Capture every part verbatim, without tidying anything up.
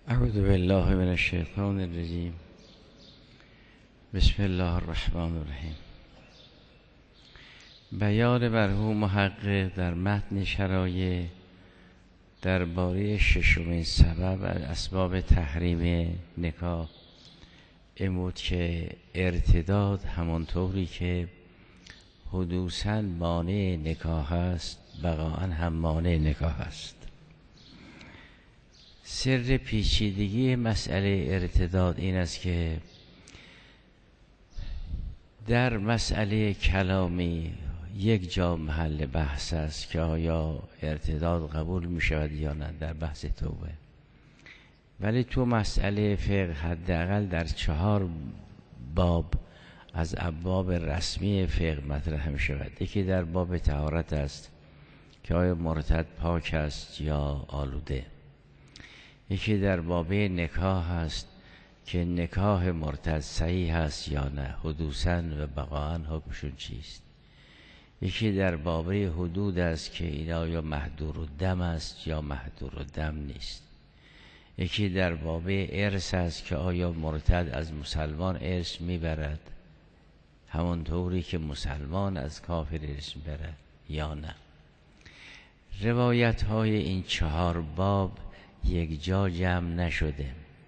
اعوذ بالله من الشیطان الرجیم. بسم الله الرحمن الرحیم. بیان مرحوم محقق در متن شرایع درباره ششمین سبب از اسباب تحریم نکاح این بود که ارتداد همانطوری که حدوثاً مانع نکاح است بقاءً هم مانع نکاح است. سر پیچیدگی مسئله ارتداد این است که در مسئله کلامی یک جا محل بحث است که آیا ارتداد قبول می شود یا نه در بحث توبه، ولی تو مسئله فقه حداقل در چهار باب از ابواب رسمی فقه مطرح می شود. یکی در باب طهارت است که آیا مرتد پاک است یا آلوده. یکی در باب نکاح است که نکاح مرتد صحیح است یا نه، حدوثاً و بقاءً حکمشون چیست. یکی در باب حدود است که اینا یا محدور الدم است یا محدور الدم نیست. یکی در باب ارث است که آیا مرتد از مسلمان ارث میبرد همانطوری که مسلمان از کافر ارث میبرد یا نه. روایت های این چهار باب یک جا جمع نشده،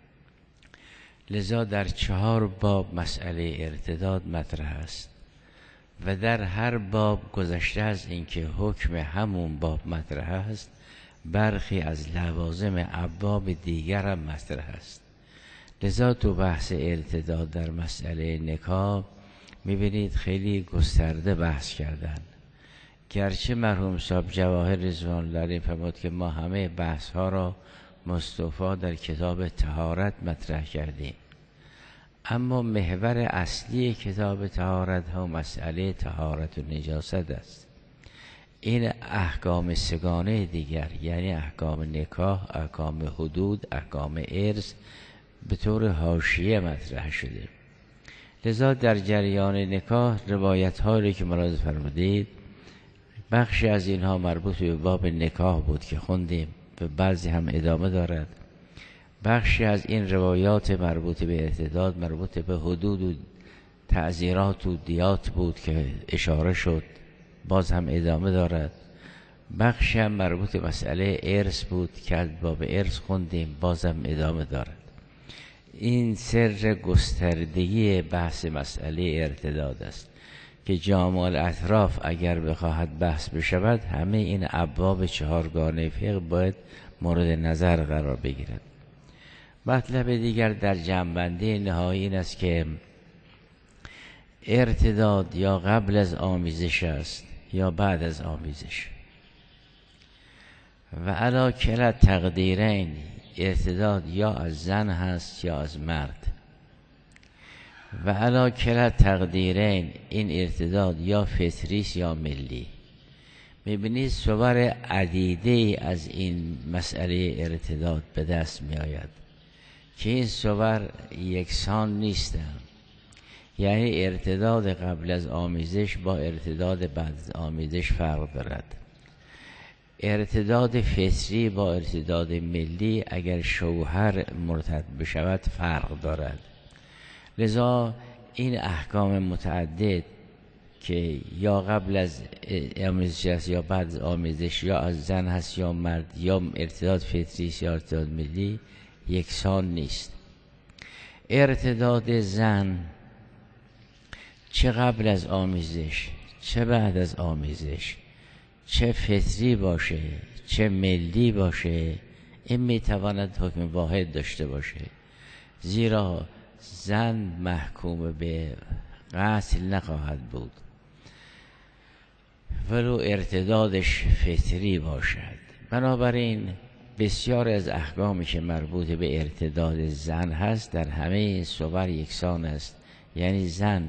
لذا در چهار باب مسئله ارتداد مطرح است و در هر باب گذشته از اینکه حکم همون باب مطرح است، برخی از لوازم ابواب دیگر هم مطرح است. لذا تو بحث ارتداد در مسئله نکاح میبینید خیلی گسترده بحث کردن، گرچه مرحوم صاحب جواهر رضوان الله فرمود که ما همه بحث ها را مستوفا در کتاب طهارت مطرح کردیم، اما محور اصلی کتاب طهارت هم مسئله طهارت و نجاست است. این احکام سگانه دیگر یعنی احکام نکاح، احکام حدود، احکام ارث به طور حاشیه مطرح شده. لذا در جریان نکاح روایت هایی که ملاحظه فرمودید بخشی از اینها مربوط به باب نکاح بود که خوندیم و بعضی هم ادامه دارد. بخشی از این روایات مربوط به ارتداد مربوط به حدود و تعزیرات و دیات بود که اشاره شد، باز هم ادامه دارد. بخشی هم مربوط به مسئله ارث بود که از باب ارث خوندیم، باز هم ادامه دارد. این سر گستردگی بحث مسئله ارتداد است که جامع الاطراف اگر بخواهد بحث بشود همه این ابواب چهارگانه فقه باید مورد نظر قرار بگیرد. مطلب دیگر در جمع‌بندی نهایی این است که ارتداد یا قبل از آمیزش است یا بعد از آمیزش و علی کلا تقدیرین، ارتداد یا از زن هست یا از مرد و علی کلا تقدیرین، این ارتداد یا فطری یا ملی. میبینید صور عدیده از این مسئله ارتداد به دست میآید که این صور یکسان نیستند، یعنی ارتداد قبل از آمیزش با ارتداد بعد از آمیزش فرق دارد. ارتداد فطری با ارتداد ملی اگر شوهر مرتد بشود فرق دارد. لذا این احکام متعدد که یا قبل از آمیزش است یا بعد از آمیزش، یا از زن هست یا مرد، یا ارتداد فطری یا ارتداد ملی، یکسان نیست. ارتداد زن چه قبل از آمیزش چه بعد از آمیزش، چه فطری باشه چه ملی باشه، این میتواند حکم واحد داشته باشه، زیرا زن محکوم به قتل نخواهد بود ولو ارتدادش فطری باشد. بنابراین بسیار از احکامی که مربوط به ارتداد زن هست در همه این صور یکسان است، یعنی زن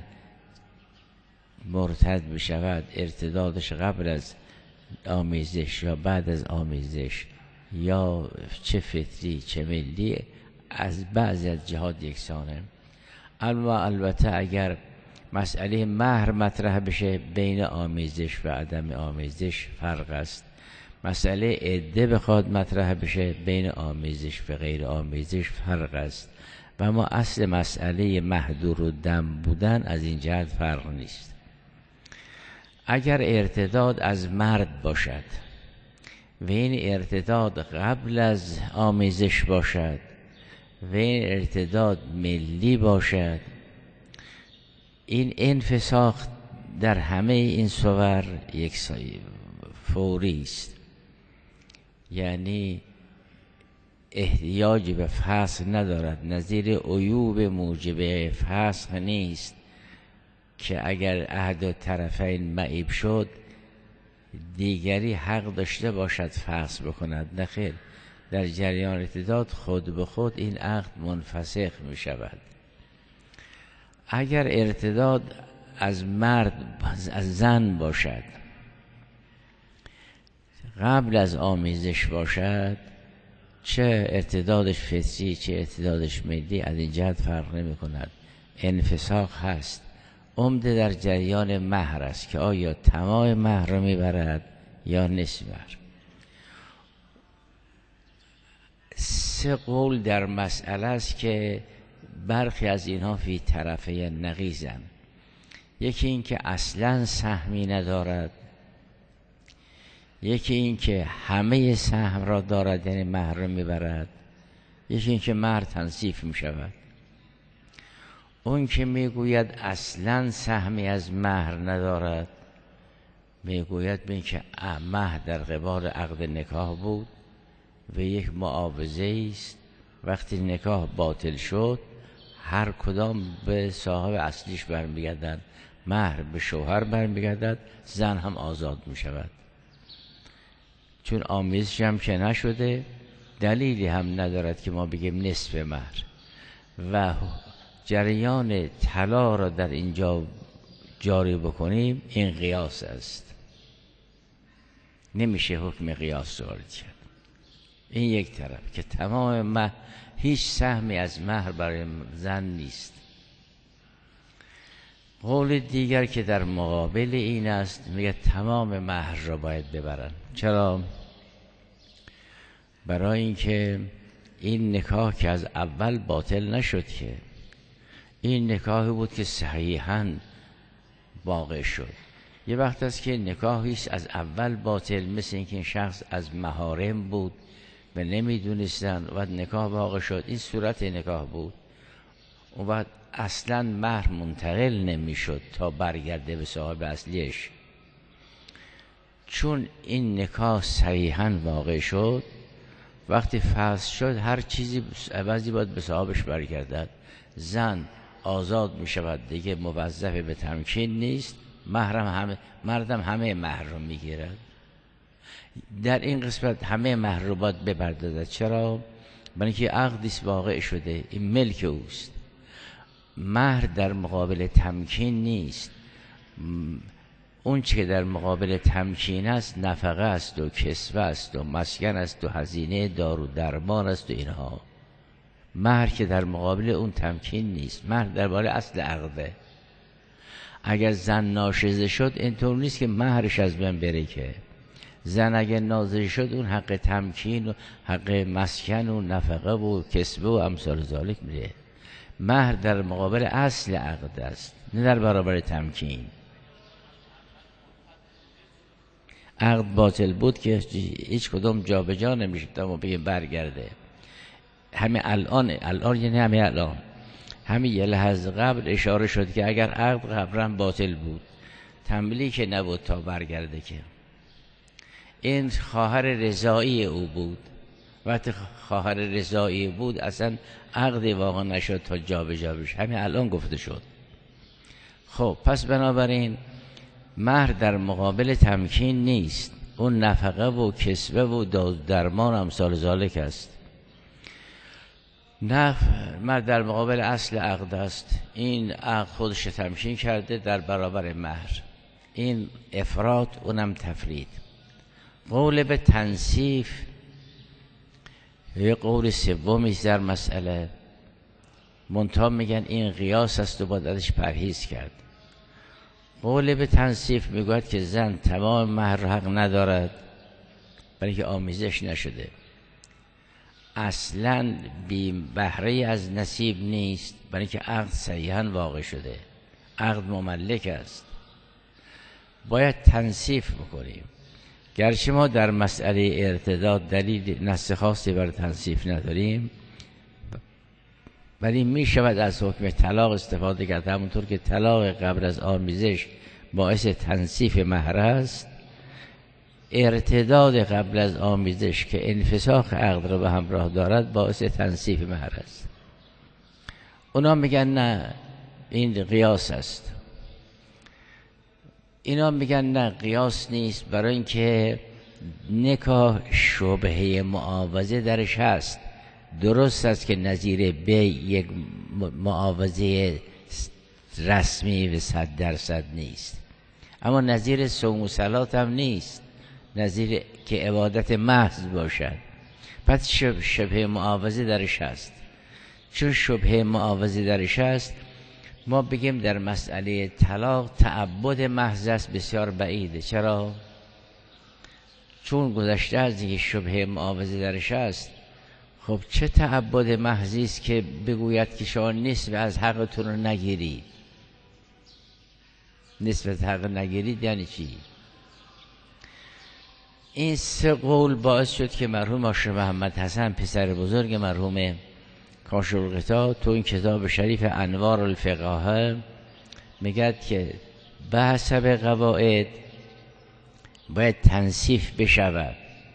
مرتد بشود ارتدادش قبل از آمیزش یا بعد از آمیزش یا چه فطری چه ملی از بعضی از جهات یکسانه. اما البته اگر مسئله مهر مطرح بشه بین آمیزش و عدم آمیزش فرق است. مسئله عده بخواد مطرح بشه، بین آمیزش و غیر آمیزش فرق است و اما اصل مسئله محدور و دم بودن از این جهت فرق نیست. اگر ارتداد از مرد باشد و این ارتداد قبل از آمیزش باشد و این ارتداد ملی باشد، این انفساخ در همه این صور یک فوری است، یعنی احتیاج به فسخ ندارد، نظیر عیوب موجب فسخ نیست که اگر احد طرفین معیب شد دیگری حق داشته باشد فسخ بکند. نخیر، در جریان ارتداد خود به خود این عقد منفسخ می شود. اگر ارتداد از مرد از زن باشد قبل از آمیزش باشد، چه ارتدادش فطری چه ارتدادش ملی از این جهت فرق نمی کند، انفساخ هست. عمده در جریان مهر است که آیا تمام مهر را میبرد یا نصف مهر. سه قول در مسئله است که برخی از اینها فی طرفه نقیزن. یکی این که اصلا سهمی ندارد، یکی این که همه سهم را دارد یعنی مهر را میبرد، یکی این که مهر تنصیف میشود. اون که میگوید اصلا سهمی از مهر ندارد میگوید به این که مهر در قبال عقد نکاح بود و یک معاوضه است، وقتی نکاح باطل شد هر کدام به صاحب اصلیش برمیگردند، مهر به شوهر برمیگردد، زن هم آزاد میشود. چون آمیزش هم که نشده دلیلی هم ندارد که ما بگیم نصف مهر. و جریان طلا را در اینجا جاری بکنیم این قیاس است، نمیشه حکم قیاس وارد کرد. این یک طرف که تمام مهر، هیچ سهمی از مهر برای زن نیست. قول دیگر که در مقابل این است میگه تمام مهر را باید ببرن. چرا؟ برای اینکه این نکاح که از اول باطل نشد، که این نکاحی بود که صحیحاً واقع شد. یه وقت است که نکاحیست از اول باطل، مثل اینکه این شخص از محارم بود و نمیدونستن و نکاح واقع شد، این صورت نکاح بود. و بعد اصلا مهر منتقل نمیشد تا برگرده به صاحب اصلیش. چون این نکاح صحیحاً واقع شد، وقتی فسخ شد هر چیزی عوضی باید به صاحبش برگردد. زن آزاد می شود، دیگه موظف به تمکین نیست، محرم همه مردم همه مهر رو می گیرد. در این قسمت همه مهر رو باید بپردازد. چرا؟ برای اینکه عقدیست واقع شده، این ملک اوست. مهر در مقابل تمکین نیست. اون چه در مقابل تمکین است نفقه است و کسوه است و مسکن است و هزینه دارو درمان است و اینها. مهر که در مقابل اون تمکین نیست، مهر در مقابل اصل عقده. اگر زن ناشزه شد اینطور نیست که مهرش از بین بره، که زن اگر نازل شد اون حق تمکین و حق مسکن و نفقه و کسبه و امثال ذالک میره. مهر در مقابل اصل عقد است، نه در برابر تمکین. عقد باطل بود که هیچ کدوم جا به جا نمیشه تا ما بگیم برگرده. همه الان الان یعنی همه الان همه یه لحظه قبل اشاره شد که اگر عقد قبلا باطل بود تملیک نبود تا برگرده، که این خواهر رضایی او بود. وقتی خواهر رضایی بود اصلا عقدی واقع نشد تا جا به جا بشه، همه الان گفته شد. خب پس بنابراین مهر در مقابل تمکین نیست، اون نفقه و کسبه و درمان امثال ذالک است. نه، مهر در مقابل اصل عقد است. این عقد خودش تمکین کرده در برابر مهر، این افراط اونم تفرید. قول به تنصیف یه قول سومی در مسئله، منتها میگن این قیاس است و باید ازش پرهیز کرد. قول به تنصیف میگوید که زن تمام مهر حق ندارد برای که آمیزش نشده. اصلا بی بهره از نصیب نیست، برای که عقد صحیحاً واقع شده، عقد مملک است. باید تنصیف بکنیم. گرچه ما در مسئله ارتداد دلیل نص خاصی برای تنصیف نداریم، ولی می شود از حکم طلاق استفاده کرد. همونطور که طلاق قبل از آمیزش باعث تنصیف مهر است، ارتداد قبل از آمیزش که انفساخ عقد را به همراه دارد باعث تنصیف مهر است. اونا میگن نه این قیاس است، اینا میگن نه قیاس نیست، برای اینکه نکاح شبهه معاوضه درش هست. درست است که نظیر بی یک معاوضه رسمی و صد درصد نیست، اما نظیر صوم و صلات هم نیست، نظیر که عبادت محض باشد. پس شبه معاوضه درش هست. چون شبه معاوضه درش هست، ما بگیم در مسئله طلاق تعبد محض است بسیار بعیده. چرا؟ چون گذشته از اینکه شبه معاوضه درش هست، خب چه تعبد محضی است که بگوید که شما نصف از حقتون رو نگیرید؟ نصف از حق نگیرید یعنی چی؟ این سه قول باعث شد که مرحوم آشر محمد حسن پسر بزرگ مرحوم کاشف‌الغطا تو این کتاب شریف انوار الفقاهه میگد که به حسب قواعد باید تنصیف بشود،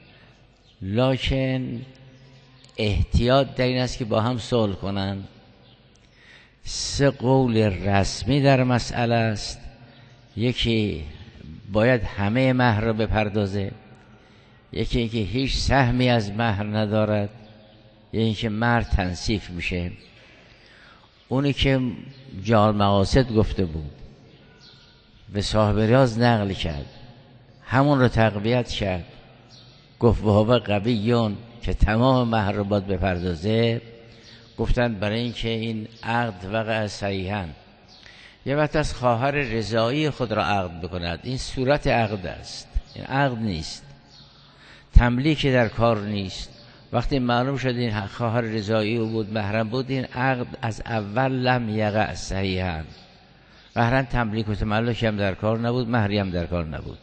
لکن احتیاط در این است که با هم صلح کنند. سه قول رسمی در مسئله است. یکی باید همه مهر را بپردازه، یکی اینکه هیچ سهمی از مهر ندارد، یعنی اینکه مهر تنصیف میشه. اونی که جال مقاصد گفته بود به صاحب ریاض نقل کرد، همون رو تقویت کرد، گفت وهو قویون که تمام مهر رو باید بپردازه. گفتن برای اینکه این عقد وقع صحیحاً. یه وقت از خواهر رضایی خود را عقد بکند، این صورت عقد است، این عقد نیست، تملیک در کار نیست. وقتی معلوم شد این خواهر رضایی او بود، محرم بود، این عقد از اول لم یقع صحیحاً، محرم تملیک و تملک هم در کار نبود، مهری هم در کار نبود.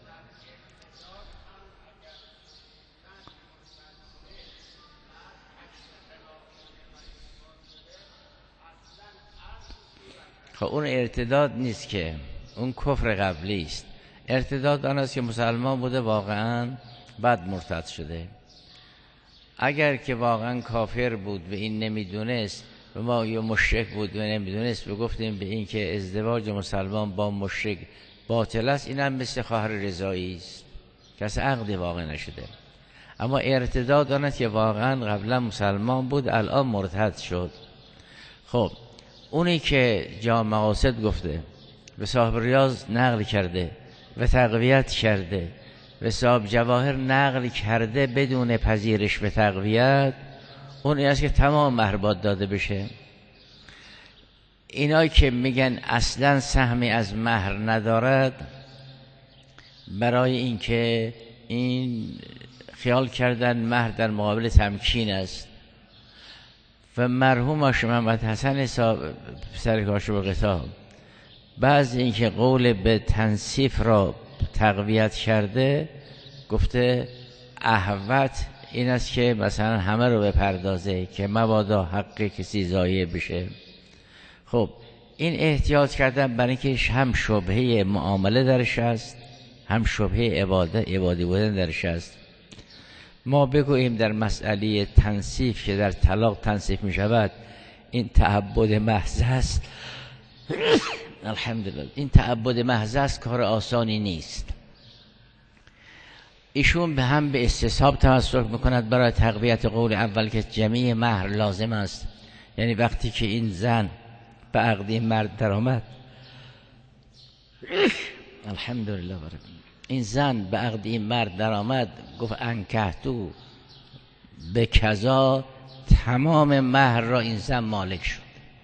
خب اون ارتداد نیست، که اون کفر قبلی است. ارتداد آن است که مسلمان بوده واقعا بعد مرتد شده. اگر که واقعا کافر بود و این نمیدونست، و ما یا مشرک بود و نمیدونست و گفتیم به این که ازدواج مسلمان با مشرک باطل است، این هم مثل خواهر رضایی است که از عقد واقع نشده. اما ارتداد آن است که واقعا قبلا مسلمان بود الان مرتد شد. خب اونی که جا مقاصد گفته و صاحب ریاض نقل کرده و تقویت کرده و صاحب جواهر نقل کرده بدون پذیرش به تقویت، اون این است که تمام مهر باید داده بشه. اینایی که میگن اصلا سهمی از مهر ندارد، برای اینکه این خیال کردن مهر در مقابل تمکین است. و مرحوم آشر محمد حسن پسر کاشف‌الغطا بعض اینکه قول به تنصیف را تقویت کرده، گفته احوط این است که مثلا همه رو بپردازه که مبادا حق کسی ضایع بشه. خب این احتیاط کردن برای اینکه هم شبهه معامله درش است، هم شبهه عبادت عبادی بودن درش است. ما بگوییم در مسئله تنصیف که در طلاق تنصیف می شود، این تعبد محض است. الحمدلله این تعبد محض است، کار آسانی نیست. ایشون به هم به استصحاب تمسک میکند برای تقویت قول اول که جمیع مهر لازم است. یعنی وقتی که این زن به عقد مرد در آمد، الحمدلله برکت، این زن به عقد این مرد در آمد، گفت انکحتو به کذا، تمام مهر را این زن مالک شد.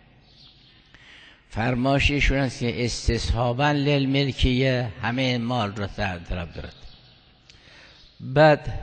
فرمایش ایشون است که استصحابا للملکیه همه مال را طلب دارد. بعد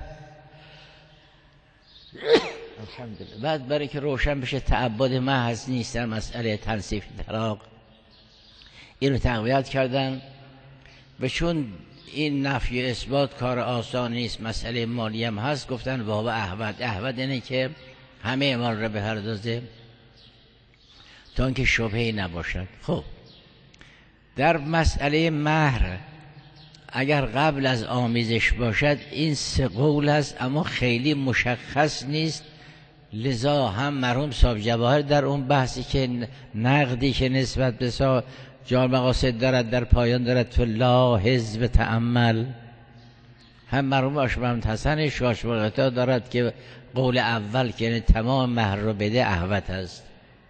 الحمدلله بعد برای که روشن بشه تعبد محض نیست در مسئله تنصیف طلاق، اینو تقویت کردن. و چون این نفی اثبات کار آسان نیست، مسئله مالی هم هست، گفتن باب احوط. احوط اینه که همه مال را بپردازه تا اینکه شبهه‌ای نباشد. خب در مسئله مهر اگر قبل از آمیزش باشد این سه قول است، اما خیلی مشخص نیست. لذا هم مرحوم صاحب جواهر در اون بحثی که نقدی که نسبت به سا جامع مقاصد دارد در پایان دارد تو لاحظ و تأمل، هم مرحوم آشمهمد حسن شاشمقتا دارد که قول اول که یعنی تمام مهر رو بده احوط است.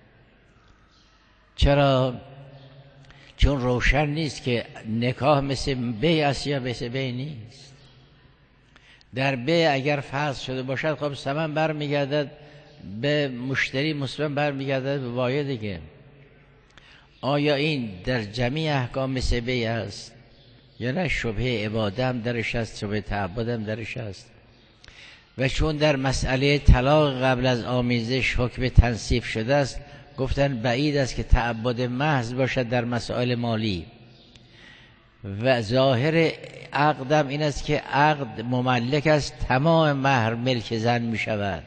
چرا؟ چون روشن نیست که نکاح مثل بیع است یا مثل بیع نیست. در بیع اگر فسخ شده باشد خب ثمن برمیگردد به مشتری، مسلم برمیگردد به بایع دیگه. آیا این در جمیع احکام مثل بیع است یا نه؟ شبهه عباده هم درش است، شبهه تعبد هم درش است. و چون در مسئله طلاق قبل از آمیزش حکم تنصیف شده است، گفتن بعید است که تعبد محض باشد در مسائل مالی. و ظاهر عقدم این است که عقد مملک است، تمام مهر ملک زن می شود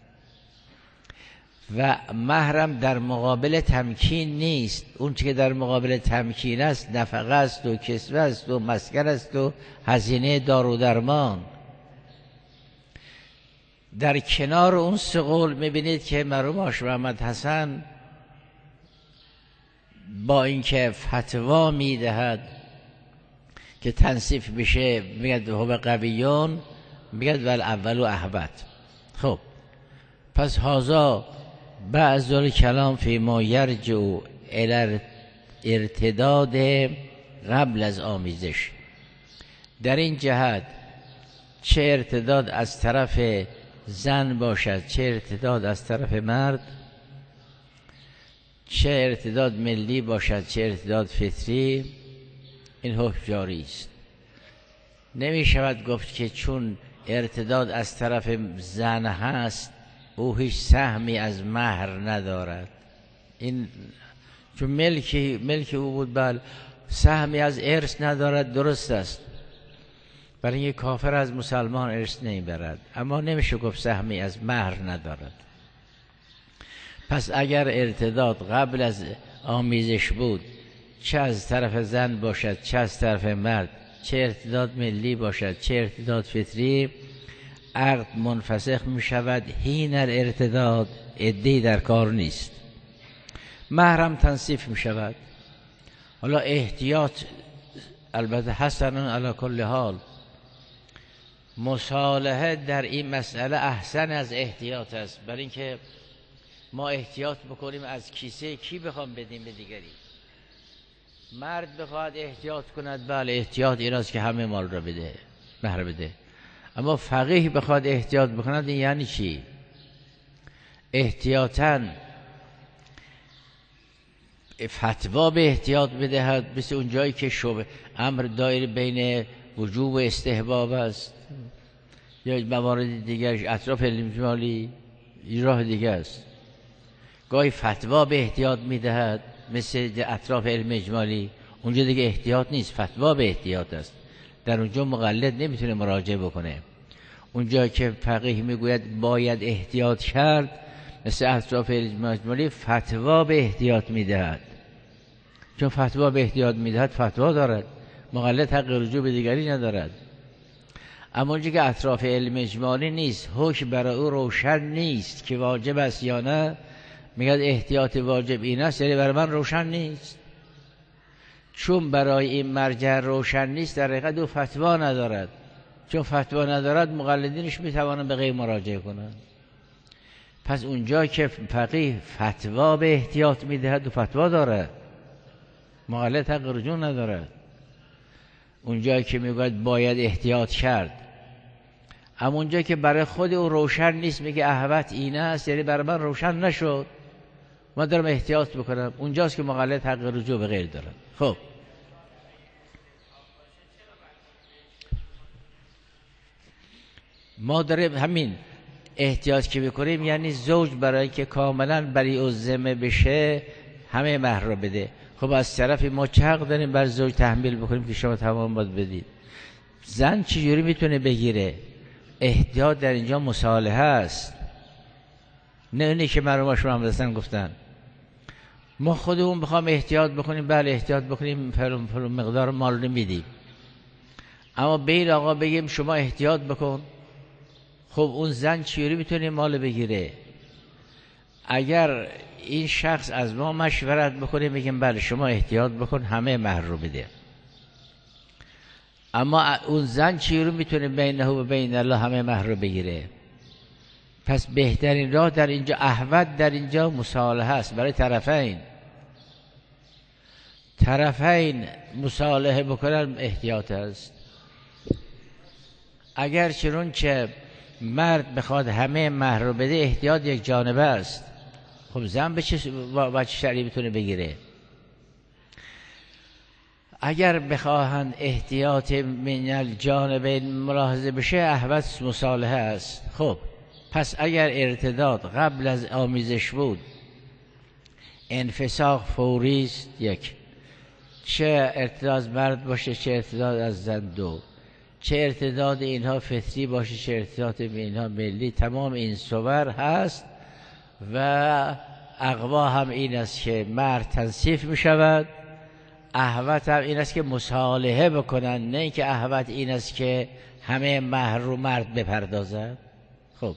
و مهرم در مقابل تمکین نیست. اون که در مقابل تمکین است نفقه است و کسوه است و مسکن است و هزینه دارو درمان. در کنار اون سه قول میبینید که مرحوم آشمهمد حسن با اینکه فتوا میدهد که تنصیف بشه میگد هو قویون، میگد ول اول و احوط. خب پس هازا بعض الکلام فی ما یرجع الی ارتداد قبل از آمیزش. در این جهت چه ارتداد از طرف زن باشد، چه ارتداد از طرف مرد، چه ارتداد ملی باشد چه ارتداد فطری، این حکم جاری است. نمی شود گفت که چون ارتداد از طرف زن هست او هیچ سهمی از مهر ندارد. این چون ملکی ملک او بود، بل سهمی از ارث ندارد، درست است، برای اینکه کافر از مسلمان ارث نمیبرد، اما نمیشه گفت سهمی از مهر ندارد. پس اگر ارتداد قبل از آمیزش بود، چه از طرف زن باشد چه از طرف مرد، چه ارتداد ملی باشد چه ارتداد فطری، عقد منفسخ می شود. هین ارتداد عده‌ای در کار نیست، مهرم تنصیف می شود. حالا احتیاط البته حسنون علی کل حال، مصالحه در این مسئله احسن از احتیاط است، برای اینکه ما احتیاط بکنیم از کیسه کی بخوام بدیم به دیگری. مرد بخواد احتیاط کند، بله احتیاط این است که همه مال را بده، مهر بده. اما فقیه بخواد احتیاط بکند، این یعنی چی؟ احتیاطاً فتوا به احتیاط بدهد، مثل اون جایی که شبه امر دایر بین وجوب و استحباب است، یا موارد دیگرش اطراف اجمالی راه دیگه است. گاهی فتوا به احتیاط میدهد مثل اطراف علم اجمالی، اونجا دیگه احتیاط نیست، فتوا به احتیاط است. در اونجا مقلد نمیتونه مراجعه بکنه. اونجا که فقیه میگوید باید احتیاط کرد، مثل اطراف علم اجمالی فتوا به احتیاط میدهد. چون فتوا به احتیاط میدهد فتوا دارد، مقلد حق رجوع به دیگری ندارد. اما اونجا که اطراف علم اجمالی نیست، حکم برای او روشن نیست که واجب است یا نه، میگه احتیاط واجب این است، یعنی برای من روشن نیست. چون برای این مرجع روشن نیست، در حقیقت او فتوا ندارد. چون فتوا ندارد، مقلدینش میتوانند به غیر مراجعه کنند. پس اونجا که فقیه فتوا به احتیاط میدهد و فتوا دارد، مقلد حق رجوع ندارد. اونجا که میگوید باید احتیاط کرد، اما اونجا که برای خود او روشن نیست، میگه احوط اینه است، یعنی برای من روشن نشد، من دارم احتیاط بکنم، اونجاست که مقلد حق رجوع به غیر دارد. خب ما داریم همین احتیاط که بکنیم، یعنی زوج برای که کاملا برای او ذمه بشه همه مهر رو بده. خب از طرفی ما چه حق داریم بر زوج تحمیل بکنیم که شما تمام باید بدید؟ زن چجوری میتونه بگیره؟ احتیاط در اینجا مصالحه است، نه اینی که مرحوم شما هم گفتن ما خودمون بخوام احتیاط بکنیم، بله احتیاط بکنیم فلان فلان مقدار مال رو میدیم، اما به این آقا بگیم شما احتیاط بکن، خب اون زن چجوری میتونه مال بگیره؟ اگر این شخص از ما مشورت بکنه میگیم بله شما احتیاط بکن همه مهر رو بده، اما اون زن چجوری میتونه بینه و بین الله همه مهر رو بگیره؟ پس بهترین راه در اینجا، احوط در اینجا مصالحه است برای طرفین. طرفین مصالحه بکنن احتیاط است. اگر چنون که مرد بخواد همه مهر رو بده احتیاط یک جانبه است، خب زن به چه با چه شرعی میتونه بگیره؟ اگر بخواهند احتیاط من الجانبین ملاحظه بشه احوط مصالحه است. خب پس اگر ارتداد قبل از آمیزش بود، انفساخ فوری است، یک، چه ارتداد از مرد باشه چه ارتداد از زن، دو، چه ارتداد اینها فطری باشه چه ارتداد اینها ملی، تمام این صور هست و اقوا هم این است که مرد تنصیف می شود، احوط هم این است که مصالحه بکنن، نه اینکه احوط این است که همه مهر رو مرد بپردازد. خب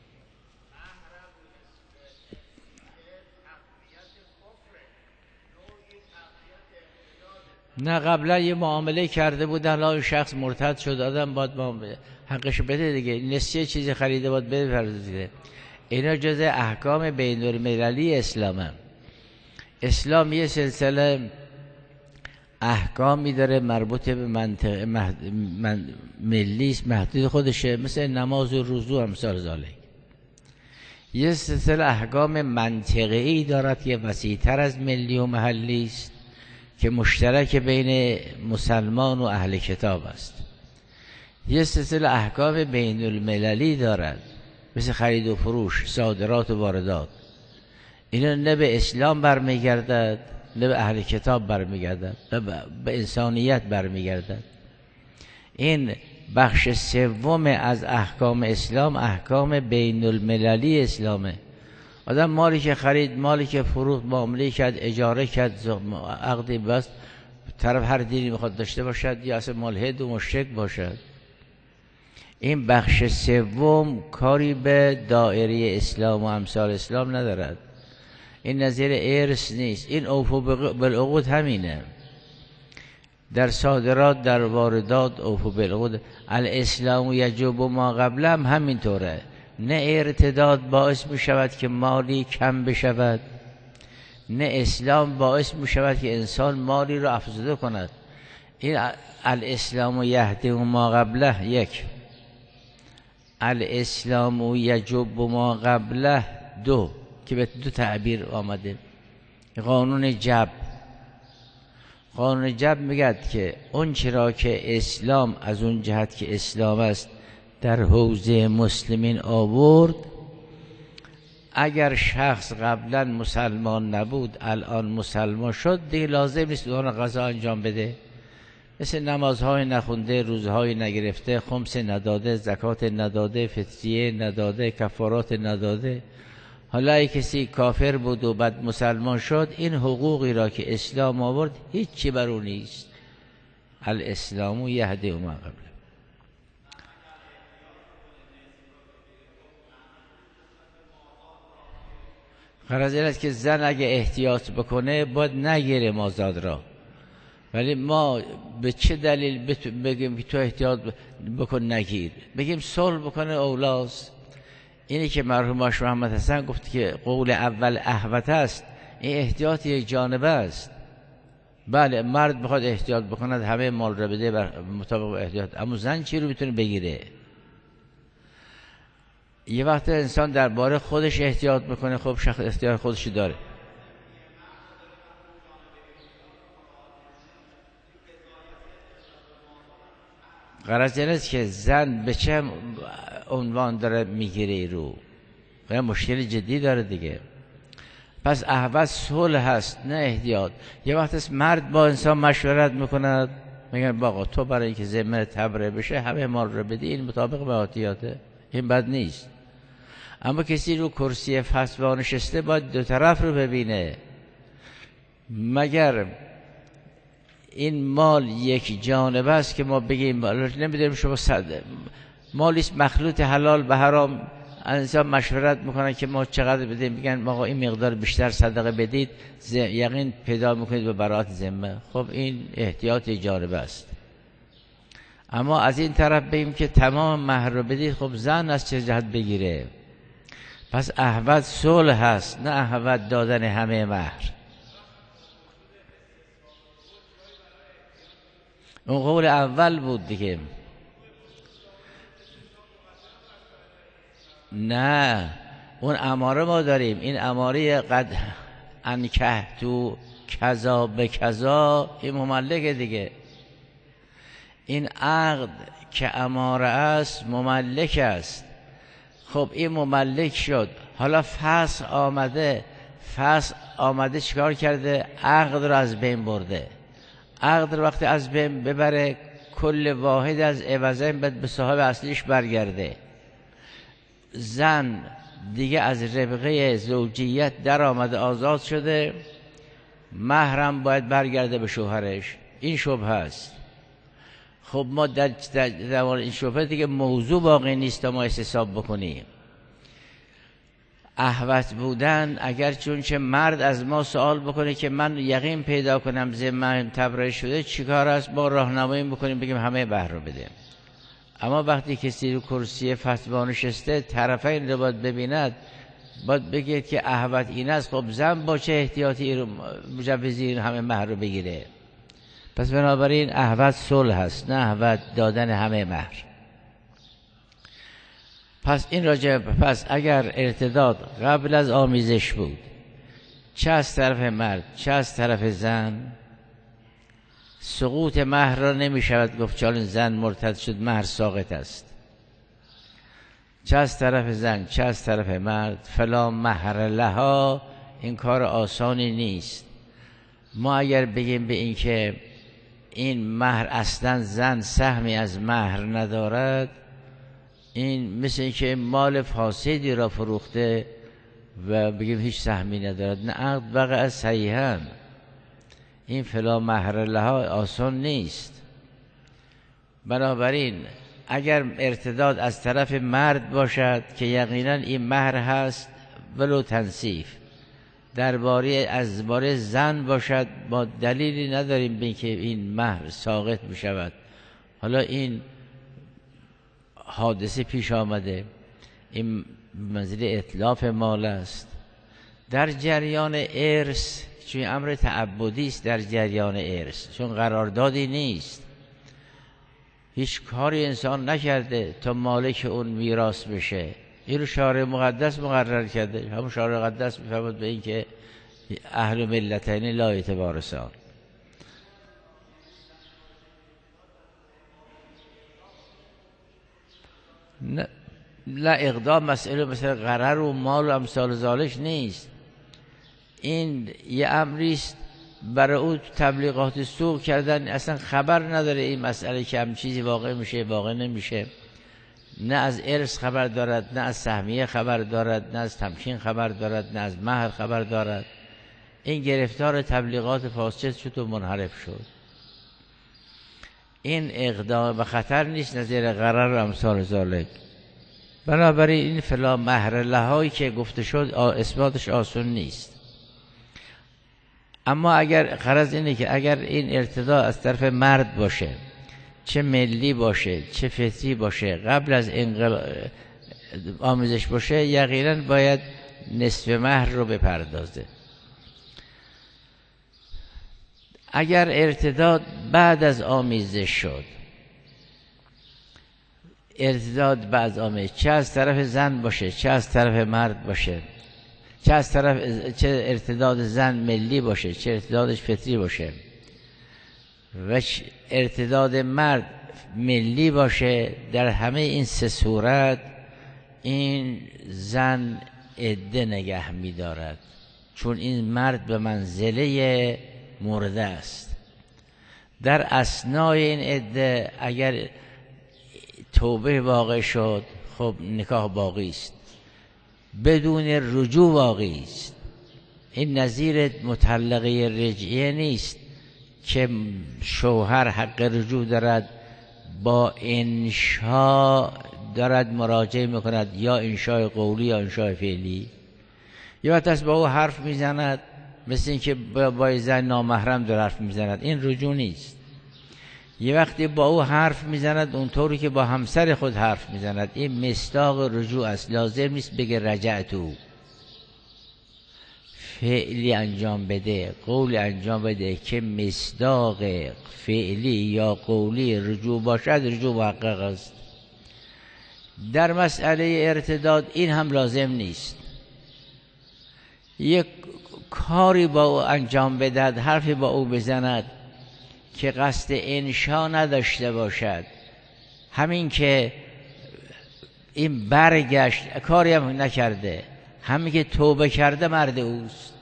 نه قبلا یه معامله کرده بودن، لا شخص مرتد شد، آدم باید حقش بده دیگه، نسیه چیزی خریده باید بده پردازیده. اینا جزء احکام بین المللی اسلامه. اسلام یه سلسله احکامی داره مربوط به منطقه مهد... من... ملی محدود خودشه، مثل نماز و روزه و امثال ذالک. یه سلسله احکام منطقه‌ای دارد که وسیع‌تر از ملی و محلی است، که مشترک بین مسلمان و اهل کتاب است. یه سلسله احکام بین المللی دارد مثل خرید و فروش، صادرات و واردات. اینا نه به اسلام برمیگردد نه به اهل کتاب برمیگردد، نه به انسانیت برمیگردد. این بخش سوم از احکام اسلام احکام بین المللی اسلامه. آدم مالی که خرید، مالی که فروخت، معامله کرد، اجاره کرد، عقدی بست، طرف هر دینی میخواد داشته باشد یا اصلا ملحد و مشرک باشد، این بخش سوم کاری به دایره اسلام و امثال اسلام ندارد. این نظیر ارث نیست، این اوفو بالعقود همینه. در صادرات، در واردات اوفو بالعقود. الاسلام یجب ما قبل هم همینطوره. نه ارتداد باعث می شود که مالی کم بشود، نه اسلام باعث می شود که انسان مالی را افزوده کند. این الاسلام یهدی ما قبله، یک. الاسلام یجب ما قبله، دو، که به دو تعبیر آمده. قانون جب، قانون جب میگد که اون چرا که اسلام از اون جهت که اسلام است در حوزه مسلمین آورد، اگر شخص قبلا مسلمان نبود الان مسلمان شد دیگه لازم نیست اون قضا انجام بده، مثل نمازهای نخونده، روزهای نگرفته، خمس نداده، زکات نداده، فطریه نداده، کفارات نداده. حالا ای کسی کافر بود و بعد مسلمان شد، این حقوقی را که اسلام آورد هیچی بر او نیست. الاسلام یهدی ما قبل. غرض این است که زن اگه احتیاط بکنه باید نگیره مازاد را، ولی ما به چه دلیل بگیم که تو احتیاط بکن نگیر؟ بگیم صلح بکنه اولاست. اینی که مرحوم باش محمد حسن گفت که قول اول احوط است، این احتیاط یک جانبه است. بله مرد بخواد احتیاط بکند همه مال را بده بر مطابق احتیاط، اما زن چی رو میتونه بگیره؟ یه وقت انسان درباره خودش احتیاط بکنه، خب شخص اختیار خودشی داره. غرض این است که زن به چه عنوان داره میگیره رو، مشکل جدی داره دیگه. پس احوط صلح هست نه احتیاط. یه وقت است مرد با انسان مشورت میکند، میگن باقا تو برای اینکه ذمه تبره بشه همه مال رو بدی، این مطابق به احتیاطه، این بد نیست. اما کسی رو کرسی فتوا نشسته باید دو طرف رو ببینه. مگر این مال یک جانبه است که ما بگیم نمیدونیم شما صد مالیست مخلوط حلال به حرام، انسان مشورت میکنن که ما چقدر بدیم، میگن آقا این مقدار بیشتر صدقه بدید یقین پیدا میکنید به برات ذمه. خب این احتیاط جانبه است. اما از این طرف بگیم که تمام مهر رو بدید، خب زن از چه جهت بگیره؟ پس احوط صلح هست نه احوط دادن همه مهر. اون قول اول بود دیگه. نه اون اماره ما داریم، این اماره قد انکه تو کذا به کذا، این مملکه دیگه. این عقد که اماره است مملک است. خب این مملک شد، حالا فسخ آمده، فسخ آمده چیکار کرده؟ عقد رو از بین برده. عقد رو وقتی از بین ببره کل واحد از عوضین باید به صاحب اصلیش برگرده. زن دیگه از ربقه زوجیت در آمده، آزاد شده، محرم باید برگرده به شوهرش. این شبهه است. خب ما در در این شبهه دیگه موضوع باقی نیست تا ما حساب بکنیم. احوط بودن اگر چون چه مرد از ما سوال بکنه که من یقین پیدا کنم ذمه‌ام تبرئه شده، چیکار است؟ ما راهنمایی میکنیم بگیم همه بهر رو بده. اما وقتی کسی رو کرسی فتوا نشسته طرفین رو باید ببیند، باید بگید که احوط این است. خب زن با چه احتیاطی رو مجوزی این همه مهر رو بگیره؟ پس بنابراین احوط صلح هست نه احوط دادن همه مهر. پس این راجع پس اگر ارتداد قبل از آمیزش بود، چه از طرف مرد چه از طرف زن، سقوط مهر را نمی شود گفت چون زن مرتد شد مهر ساقط است. چه از طرف زن چه از طرف مرد، فلا مهر لها، این کار آسانی نیست. ما اگر بگیم به این که این مهر اصلا زن سهمی از مهر ندارد، این مثل این که مال فاسدی را فروخته و بگیم هیچ سهمی ندارد. نه، عقد وقع صحیحاً. این فلا مهر لها آسان نیست. بنابراین اگر ارتداد از طرف مرد باشد که یقینا این مهر هست ولو تنصیف، درباره از باره زن باشد ما دلیلی نداریم به اینکه این مهر ساقط بشود. حالا این حادثه پیش آمده، این منزل اتلاف مال است. در جریان ارث، چون امر تعبدی است، در جریان ارث چون قراردادی نیست، هیچ کاری انسان نکرده تا مالک اون میراث بشه. این رو شارع مقدس مقرر کرده. همون شارع مقدس میفرماد به این که اهل ملتین لا یتوارثان. نه لا اقدام مسئله مثل غرر و مال و امثال ذالک نیست. این یه امریست برای او تبلیغات سوق کردن، اصلا خبر نداره این مسئله که هم چیزی واقع میشه واقع نمیشه. نه از ارث خبر دارد، نه از سهمیه خبر دارد، نه از تمکین خبر دارد، نه از مهر خبر دارد. این گرفتار تبلیغات فاسد شد و منحرف شد. این اقدام به خطر نیست نظیر غرر و امثال ذالک. بنابراین این فلا مهر لهایی که گفته شد اثباتش آسان نیست. اما اگر غرض اینه که اگر این ارتدا از طرف مرد باشه، چه ملی باشه چه فطری باشه، قبل از انقل... آمیزش باشه، یقینا باید نصف مهر رو بپردازه. اگر ارتداد بعد از آمیزش شد، ارتداد بعد از آمیزش، چه از طرف زن باشه چه از طرف مرد باشه، چه از طرف چه ارتداد زن ملی باشه چه ارتدادش فطری باشه و ارتداد مرد ملی باشه، در همه این سه صورت این زن عده نگه می‌دارد، چون این مرد به منزله مرده است. در اثنای این عده اگر توبه واقع شد، خب نکاح باقی است، بدون رجوع واقعی است. این نظیر مطلقه رجعیه نیست که شوهر حق رجوع دارد، با انشاء دارد مراجعه میکند، یا انشاء قولی یا انشاء فعلی، یا وقت با او حرف میزند مثل این که با زن نامحرم داره حرف میزند، این رجوع نیست. یه وقتی با او حرف میزند اونطوری که با همسر خود حرف میزند، این مصداق رجوع است. لازم نیست بگه رجعتو، فعلی انجام بده، قولی انجام بده که مصداق فعلی یا قولی رجوع باشد، رجوع محقق است. در مسئله ارتداد این هم لازم نیست. یک کاری با او انجام بدهد، حرفی با او بزند که قصد انشا نداشته باشد، همین که این برگشت کاری هم نکرده، همین که توبه کرده مرد اوست.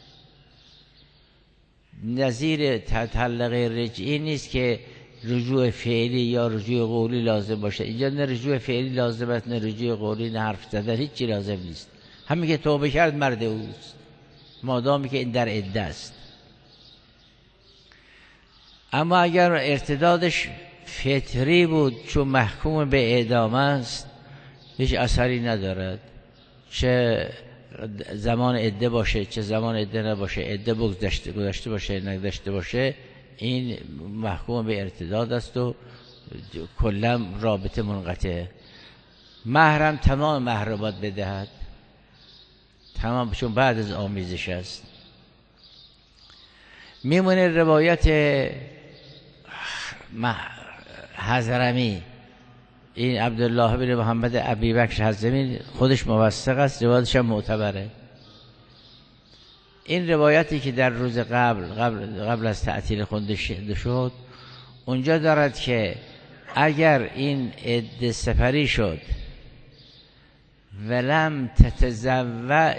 نظیر تطلق رجعی نیست که رجوع فعلی یا رجوع قولی لازم باشه. اینجا نه رجوع فعلی لازم است، نه رجوع قولی، نه حرف زدن، هیچی لازم نیست. همین که توبه کرد مرد اوست، مادامی که این در عده است. اما اگر ارتدادش فطری بود، چون محکوم به اعدام است، هیچ اثری ندارد، چه زمان عده باشه چه زمان عده نباشه، عده گذشته گذشته باشه نگذشته باشه، این محکوم به ارتداد است و کلا رابطه منقطعه. محرم تمام مهر باید بدهد، تمام، چون بعد از آمیزش است. میمونه روایت حضرمی، این عبدالله بن محمد ابی بکر حضرمی خودش موثق است، روایتش هم معتبره. این روایتی که در روز قبل قبل, قبل از تعطیل خونده شد، اونجا دارد که اگر این عده سپری شد ولم تتزوج،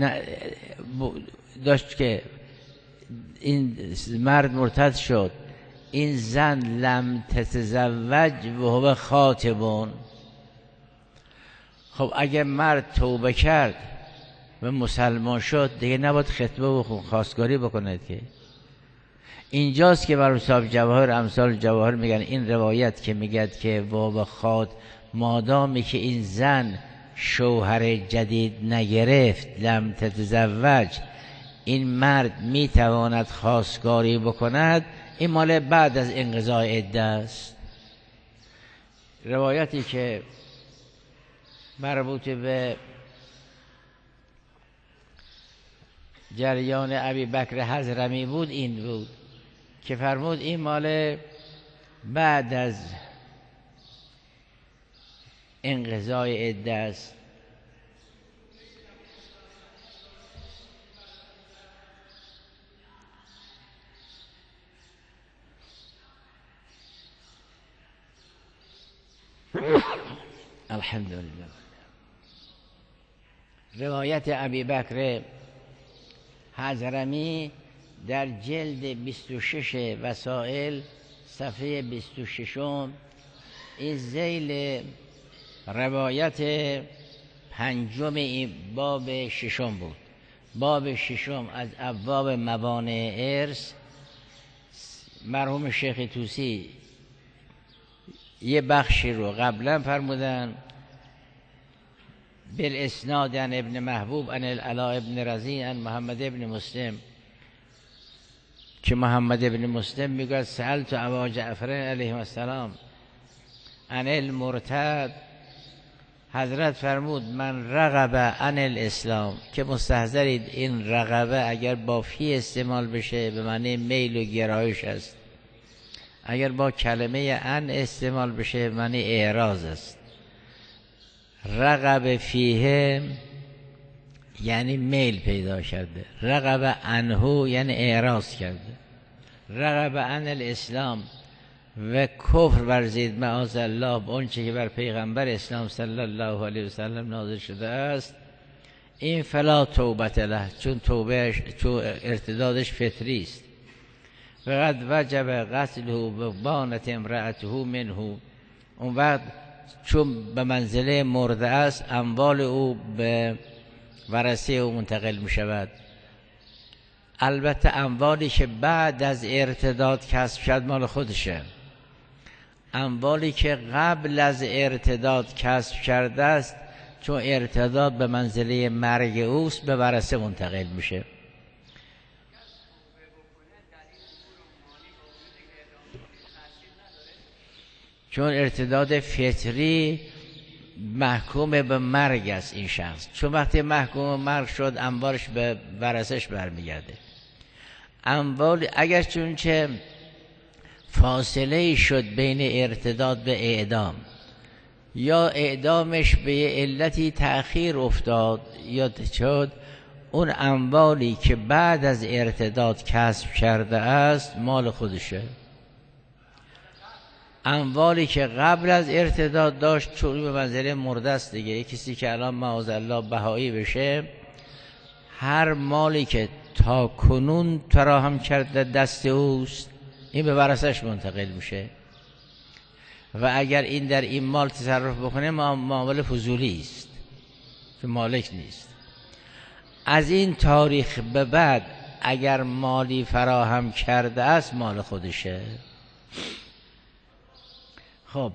داشت که این مرد مرتد شد، این زن لم تتزوج و هو خاطبون. خب اگر مرد توبه کرد و مسلمان شد، دیگه نباید خطبه و خواستگاری بکند که. اینجاست که مرحوم صاحب جواهر امثال جواهر میگن این روایت که میگد که و خاط، مادامی که این زن شوهر جدید نگرفت، لم تتزوج، این مرد میتواند خواستگاری بکند، این مال بعد از انقضای عده است. روایتی که مربوط به جریان ابی بکر حضرمی بود این بود که فرمود این مال بعد از انقضای عده است. الحمدلله. روایت ابی بکر حضرمی در جلد بیست و شش وسائل صفحه بیست و شش، این ذیل روایت پنجم این باب ششم بود. باب ششم از ابواب موانع ارث. مرحوم شیخ طوسی یه بخشی رو قبلا فرمودن بالاسناد عن ابن محبوب عن العلاء ابن رزین عن محمد ابن مسلم، که محمد ابن مسلم میگه سألت ابا جعفر علیه السلام عن المرتد، حضرت فرمود من رغب عن الاسلام، که مستحضرید این رغبه اگر با فی استعمال بشه به معنی میل و گرایش است، اگر با کلمه ان استعمال بشه به معنی اعراض است. رغب فیه یعنی میل پیدا کرده، رغب عنه یعنی اعراض کرده. رغب عن الاسلام و کفر ورزید معاذ الله به اون چه که بر پیغمبر اسلام صلی الله علیه و سلم نازل شده است، این فلا توبت له، چون توبهش چون ارتدادش فطری است. و قد وجب قتله و بانت امرأته منه، اون وقت چون به منزله مرده است اموال او به ورثه او منتقل می شود. البته اموالی که بعد از ارتداد کسب شد مال خودشه، اموالی که قبل از ارتداد کسب کرده است چون ارتداد به منزله مرگ اوست به ورثه منتقل میشه. چون ارتداد فطری محکوم به مرگ است این شخص، چون وقتی محکوم به مرگ شد اموالش به ورثش برمیگرده. اموال اگر چون چه فاصله شد بین ارتداد به اعدام یا اعدامش به علتی تأخیر افتاد یا شد، اون اموالی که بعد از ارتداد کسب کرده است مال خودشه. اموالی که قبل از ارتداد داشت چون به منزله مرده است دیگه. کسی که الان معاذالله بهایی بشه، هر مالی که تا کنون فراهم کرده دست اوست این به ورثش منتقل میشه و اگر این در این مال تصرف بکنه معامله فضولی است که مالک نیست. از این تاریخ به بعد اگر مالی فراهم کرده است مال خودشه. خب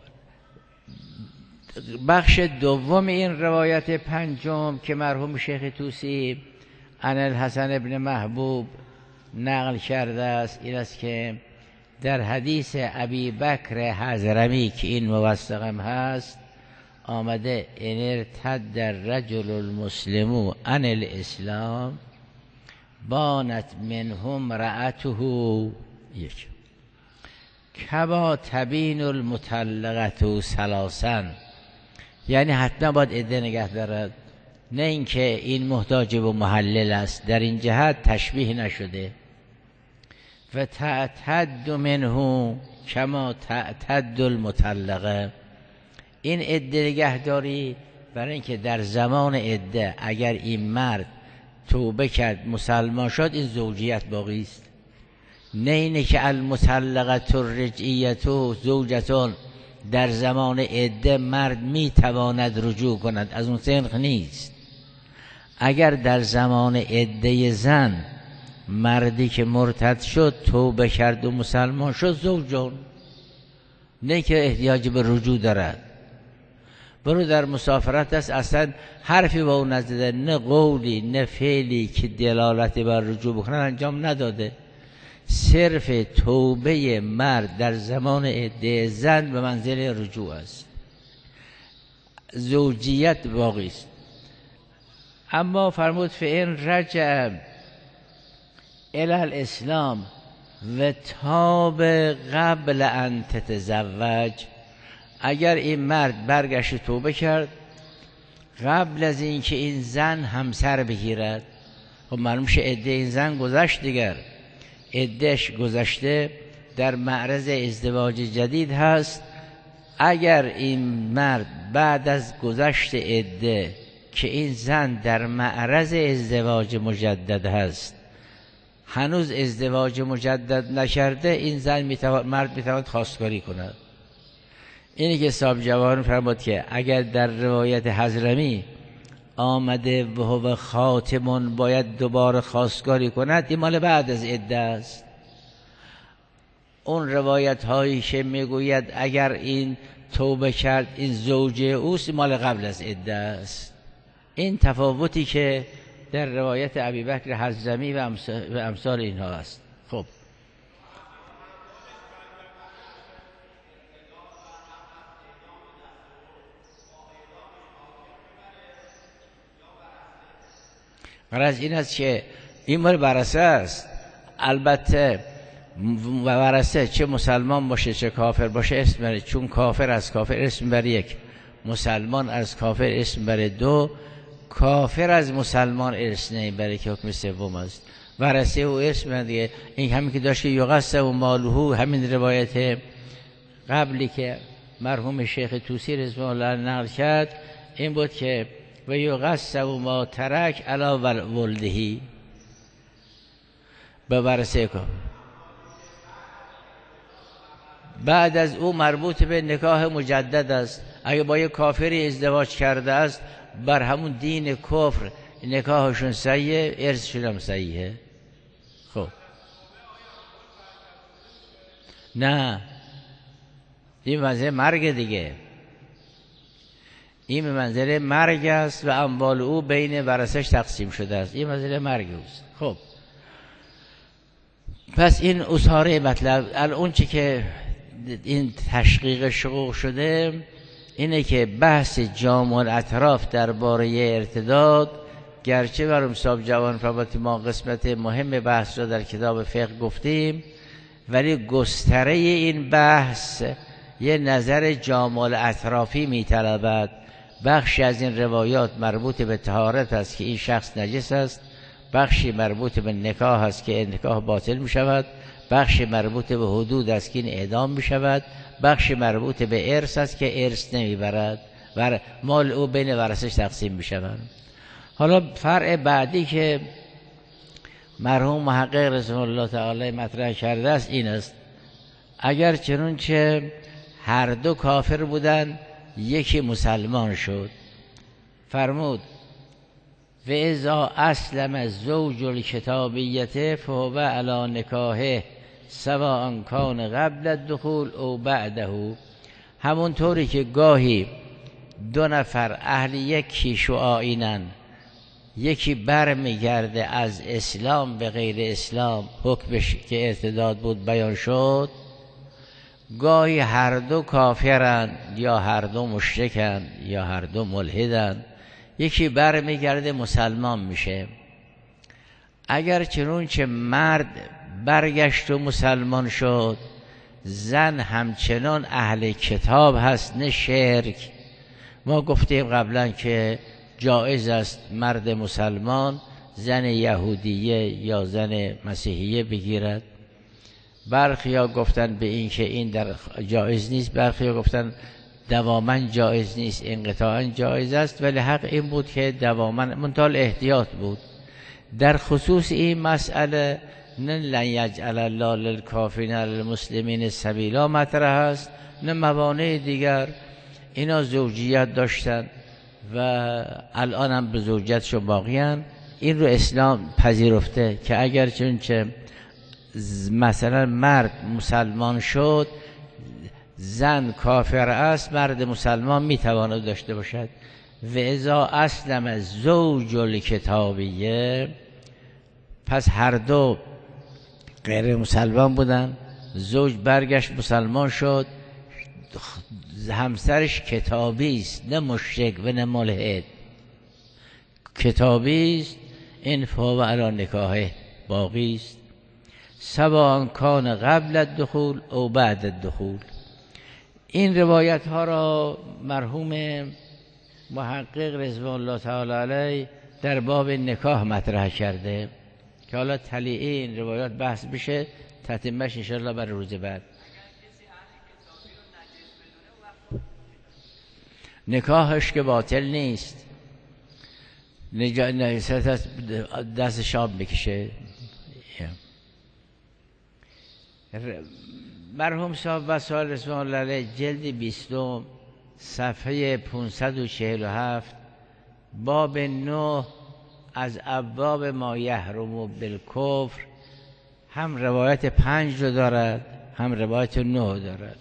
بخش دوم این روایت پنجم که مرحوم شیخ طوسی عن الحسن ابن محبوب نقل کرده است این است که در حدیث ابی بکر حضرمی که این موثقم هست آمده ان ارتد الرجل المسلم عن الاسلام بانت منهم رأته یک کما تبین المطلقه ثلاثا، یعنی حتما باید عده نگه دارد، نه اینکه این محتاج به محلل است، در این جهت تشبیه نشده. و تعتد منه کما تعتد المطلقه، این عده نگهداری برای اینکه در زمان عده اگر این مرد توبه کرد مسلمان شد این زوجیت باقی است، نه اینه که المطلقه الرجعیه زوجتون در زمان عده مرد میتواند رجوع کند، از اون سنخ نیست. اگر در زمان عده زن مردی که مرتد شد توبه کرد و مسلمان شد زوجون، نه که احتیاج به رجوع دارد. برو در مسافرت است اصلا حرفی با اون نزده، نه قولی نه فعلی که دلالتی بر رجوع بکنن انجام نداده. صرف توبه مرد در زمان عده زن به منزل رجوع است، زوجیت باقی است. اما فرمود فإن رجع الی الاسلام و تاب قبل ان تتزوج، اگر این مرد برگشت توبه کرد قبل از اینکه این زن همسر بگیرد، خب معلوم شه عده این زن گذشت دیگر، عدهش گذشته در معرض ازدواج جدید هست. اگر این مرد بعد از گذشت عده که این زن در معرض ازدواج مجدد هست هنوز ازدواج مجدد نکرده، این زن میتواند مرد میتواند خواستگاری کند. اینی که صاحب جواهر فرمود که اگر در روایت حضرمی آمده و هو خاتمون باید دوباره خواستگاری کند، این مال بعد از عده است. اون روایت هایی که میگوید اگر این توبه کرد این زوجه اوست، مال قبل از عده است. این تفاوتی که در روایت ابی بکر حضرمی و امثال اینها است. خب غرض این است که این مال ورثه است. البته ورثه چه مسلمان باشه چه کافر باشه اسم بره، چون کافر از کافر اسم بره یک، مسلمان از کافر اسم بره دو، کافر از مسلمان اسم نمیبره که حکم سوم است. ورثه او اسم بره دیگه. این همین که داشت که یقص و مالهو، همین روایت قبلی که مرحوم شیخ طوسی رضوان الله نقل کرد این بود که و یقص ما ترک علی ولدهی، به ورثه کن. بعد از او مربوط به نکاح مجدد است. اگه با یک کافری ازدواج کرده است بر همون دین کفر نکاحشون صحیحه، ارثشون هم صحیحه. خب نه، این منظره مرگ دیگه، این منظره مرگ است و اموال او بین ورثش تقسیم شده است، این منظره مرگ اوست. خب پس این اصاره مطلب الان چی که این تشقیق شقوق شده اینه که بحث جامع الاطراف درباره ارتداد، گرچه برام صاحب جوان فباتی ما قسمت مهم بحث را در کتاب فقه گفتیم، ولی گستره این بحث یه نظر جامع الاطرافی می‌طلبد. بخشی از این روایات مربوط به طهارت است که این شخص نجس است، بخشی مربوط به نکاح است که نکاح باطل می شود، بخشی مربوط به حدود است که این اعدام می شود، بخشی مربوط به ارث است که ارث نمی برد و مال او بین ورثش تقسیم می شود. حالا فرع بعدی که مرحوم محقق رضوان الله تعالی مطرح کرده است این است: اگر چنانچه هر دو کافر بودن یکی مسلمان شد، فرمود و اذا اسلم زوج الکتابیت فهو علی نکاحه سواء کان قبل الدخول او بعده. همونطوری که گاهی دو نفر اهل یک کیش و آیینن، یکی بر میگرده از اسلام به غیر اسلام، حکمش که ارتداد بود بیان شد، گاهی هر دو کافرن یا هر دو مشرکن یا هر دو ملحدن، یکی بر میگرده مسلمان میشه. اگر چنونچه مرد برگشت و مسلمان شد، زن همچنان اهل کتاب هست نه شرک. ما گفتیم قبلا که جایز است مرد مسلمان زن یهودیه یا زن مسیحیه بگیرد. برخیا گفتن به این که این در جایز نیست، برخیا گفتن دواما جایز نیست، انقطاعا جایز است، ولی حق این بود که دواما منتال احتیاط بود. در خصوص این مسئله نه لن یجعل الله للکافرین علی المسلمین سبیلا مطرح است، نه موانع دیگر. اینا زوجیت داشتن و الان هم به زوجیتشون باقیان. این رو اسلام پذیرفته که اگر چونچه مثلا مرد مسلمان شد، زن کافر است، مرد مسلمان میتواند داشته باشد. و اذا اسلم زوج الکتابیه، پس هر دو غیر مسلمان بودن، زوج برگشت مسلمان شد، همسرش کتابی است نه مشرک و نه ملحد، کتابی است، این فهو علی نکاحه باقی است، سواء کان قبل الدخول او بعد الدخول. این روایت ها را مرحوم محقق رضوان الله تعالی علیه در باب نکاح مطرح کرده که حالا تلیعه این روایات بحث بشه، تتمهش انشاءالله برای روز بعد. نکاحش که باطل نیست، نجاست دست شاب بکشه. مرحوم صاحب وسائل رضوان الله علیه جلد بیستم صفحه پانصد و چهل و هفت باب نه از ابواب ما یحرم بالکفر هم روایت پنج رو دارد هم روایت نه دارد،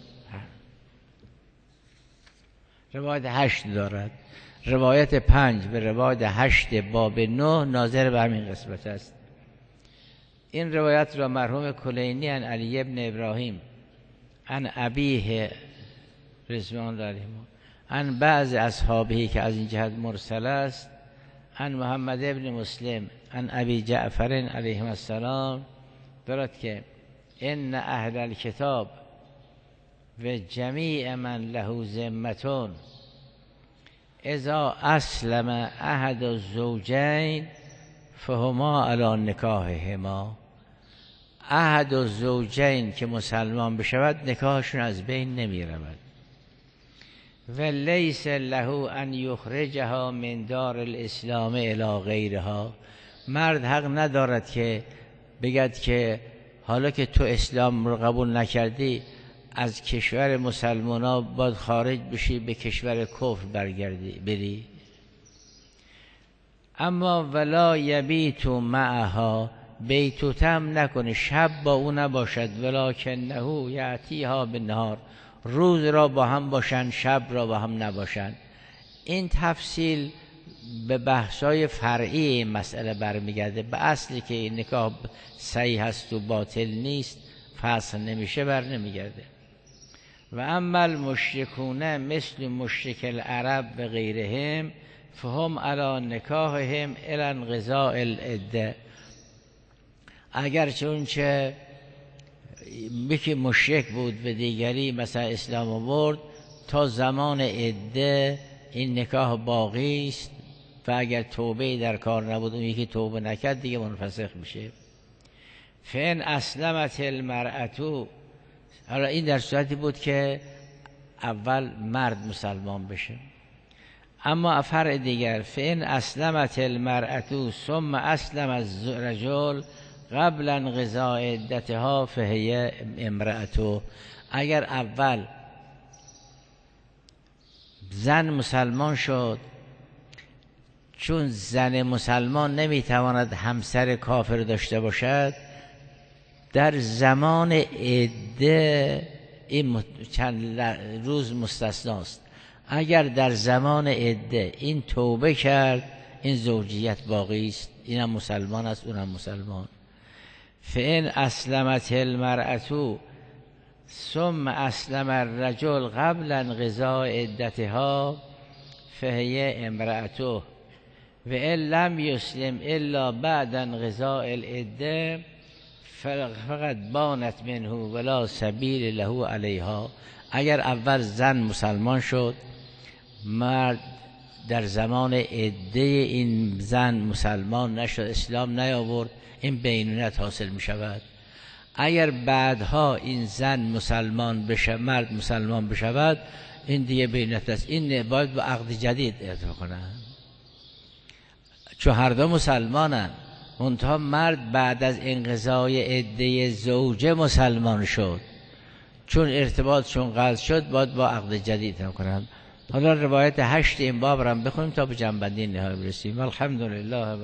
روایت هشت دارد. روایت پنج به روایت هشت باب نه ناظر به همین قسمت است. این روایت را مرحوم کلینی عن علی ابن ابراهیم عن ابیه رضوان الله علیه عن بعض اصحابه که از این جهت مرسل است، عن محمد ابن مسلم عن ابی جعفر علیه السلام دارد که ان اهل الکتاب و جمیع من له ذمتون اذا اسلم احد الزوجین فهما علی نکاحهما. احد و زوجین که مسلمان بشود نکاحشون از بین نمی رود. و لیس له ان یخرجها من دار الاسلام الی غیرها. مرد حق ندارد که بگد که حالا که تو اسلام رو قبول نکردی از کشور مسلمان ها باید خارج بشی به کشور کفر برگردی بری. اما ولا یبیت معها، بیتوتم نکنه، شب با او نباشد. ولکنه یأتیها بالنهار، روز را با هم باشند شب را با هم نباشند. این تفصیل به بحثای فرعی این مسئله برمیگرده. به اصلی که این نکاح صحیح هست و باطل نیست فصل نمیشه بر نمیگرده. و اما المشرکون مثل مشرک العرب و غیرهم فهم علی نکاحهم الی انقضاء العده. اگر چون چه یکی مشرک بود به دیگری مثلا اسلام آورد، تا زمان عده این نکاح باقی است و اگر توبه در کار نبود اون یکی توبه نکرد دیگه منفسخ میشه. فین اسلمت المرأة، حالا این در صورتی بود که اول مرد مسلمان بشه. اما فرع دیگر فین اسلمت المرأة ثم اسلم الرجل قبل انقضاء عدتها فهی امرأته. اگر اول زن مسلمان شد، چون زن مسلمان نمیتواند همسر کافر داشته باشد، در زمان عده این چند روز مستثناست. اگر در زمان عده این توبه کرد این زوجیت باقی است، اینم مسلمان است اونم مسلمان. فإن اسلمت المرأة ثم اسلم الرجل قبل انقضاء عدتها فهي امرأته و ان لم يسلم الا بعد انقضاء العده فقط بانت منه ولا سبیل له علیها. اگر اول زن مسلمان شد، مرد در زمان عده این زن مسلمان نشد، اسلام نیاورد، این بینونت حاصل می شود. اگر بعدها این زن مسلمان بشه، مرد مسلمان بشود، این دیگه بینونت است. این باید با عقد جدید ارتباط کنند، چون هر دو مسلمانند. منتها مرد بعد از انقضای عده زوجه مسلمان شد، چون ارتباط چون قطع شد باید با عقد جدید هم کنند. حالا روایت هشت این باب را بخونیم تا به جنبندی نهایی برسیم. الحمدلله.